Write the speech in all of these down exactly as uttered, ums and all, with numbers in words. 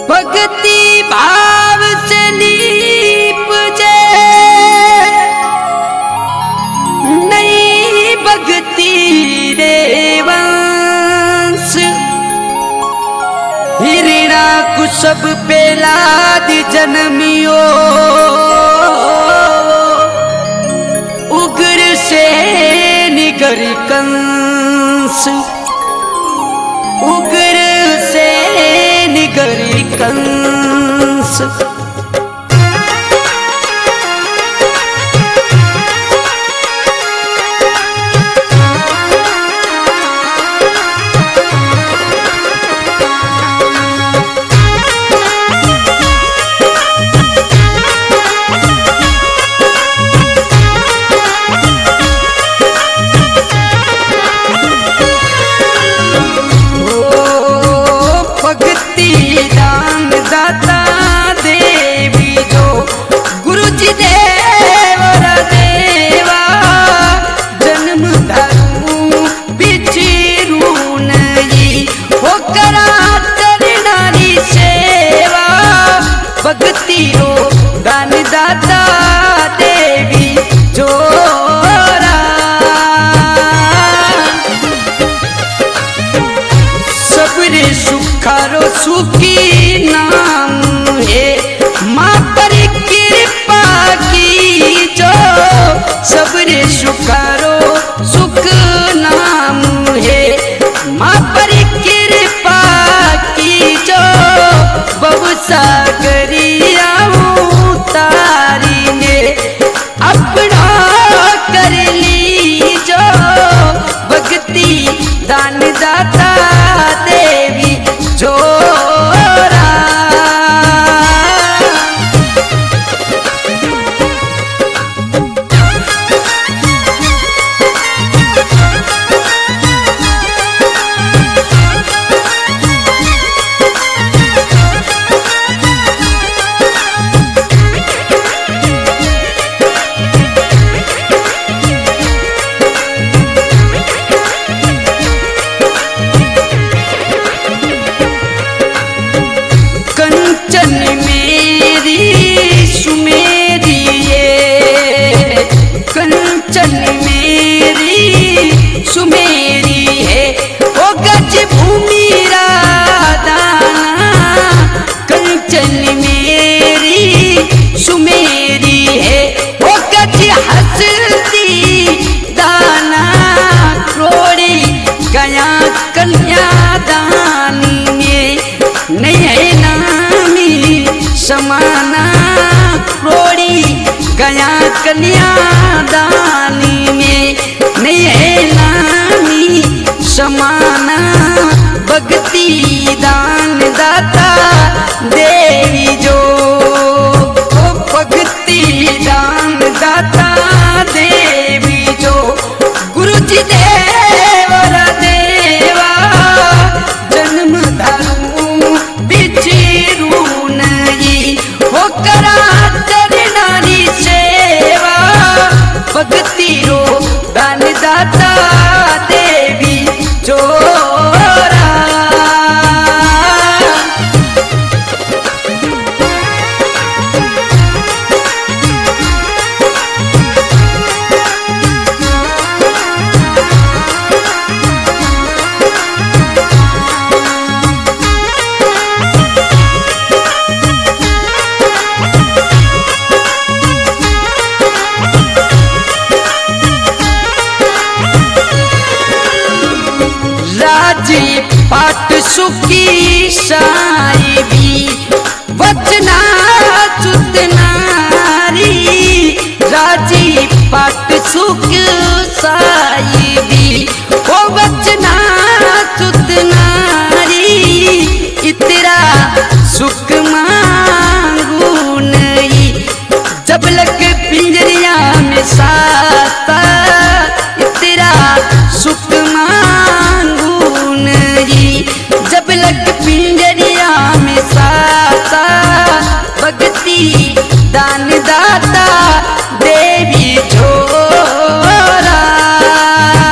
भक्ति भाव से लीप जे नई भक्ति देवंश हिरणा कुसब पेलाद जन्मियो उग्र से निगर कंस उग्र से निगर कंस सुखारो सुखी नाम है माँ पर कृपा की जो सबरे सुखारो सुख नाम है माँ पर कृपा की जो बहु सागरिया तारी ने अपना कर ली जो भक्ति दान दाता देवी जोरा सुमेरी है वो गज भूमि राधाना कंचन मेरी सुमेरी है वो गज हंसती दाना रोड़ी गया कन्यादानी में नहीं नामी समाना रोड़ी गया कन्यादानी में नहीं नामी समाना भक्ति दान दाता देवी जो भक्ति दान दाता देवी जो गुरु जी देवर देवा जन्म धरू बिछरू नहीं हो करा चरणारी सेवा भक्ति रो दान दाता देवी जोरा पाठ सुखी साहिबी वचना चुत नारी राजी पाठ सुख साहिबी वो वचना चुत नारी इतरा सुख मांगू नहीं जब लग पिंजरिया में साता इतरा सुख मांगू जब लग पिंजरिया में साता भक्ति दान दाता देवी जोरा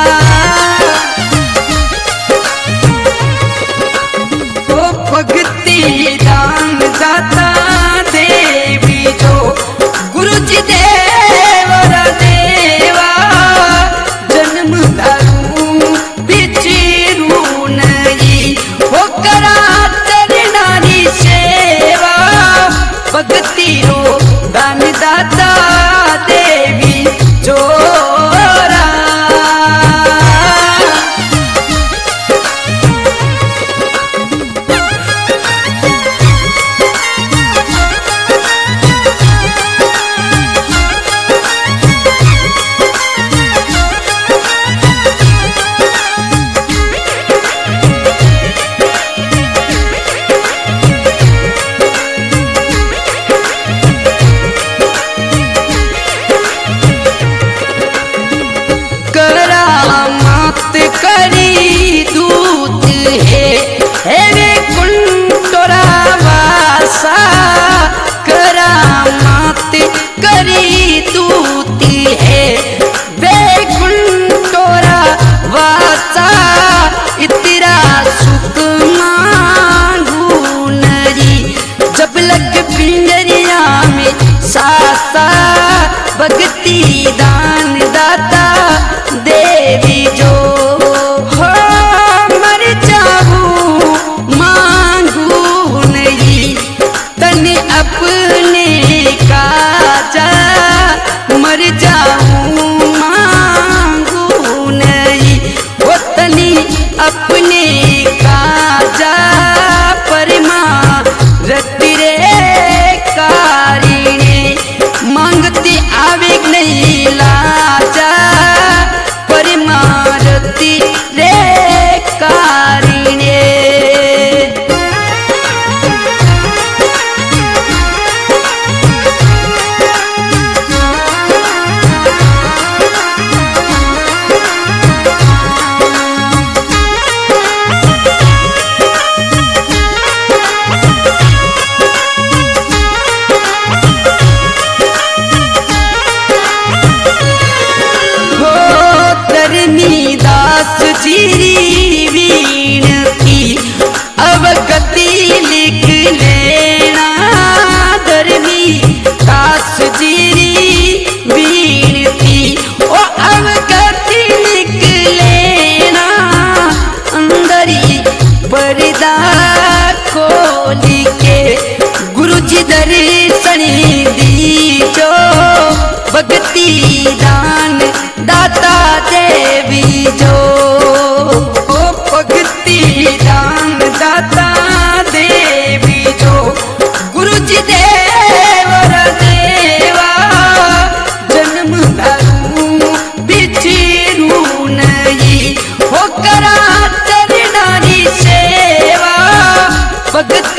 खोली के गुरु जी दर्शन दीजो भक्ति दान दाता देवी जो ओ भक्ति दान दाता देवी जो गुरु जी देवर देवा जन्म धरू बिछरू नहीं हो करा चरणारी सेवा भक्ति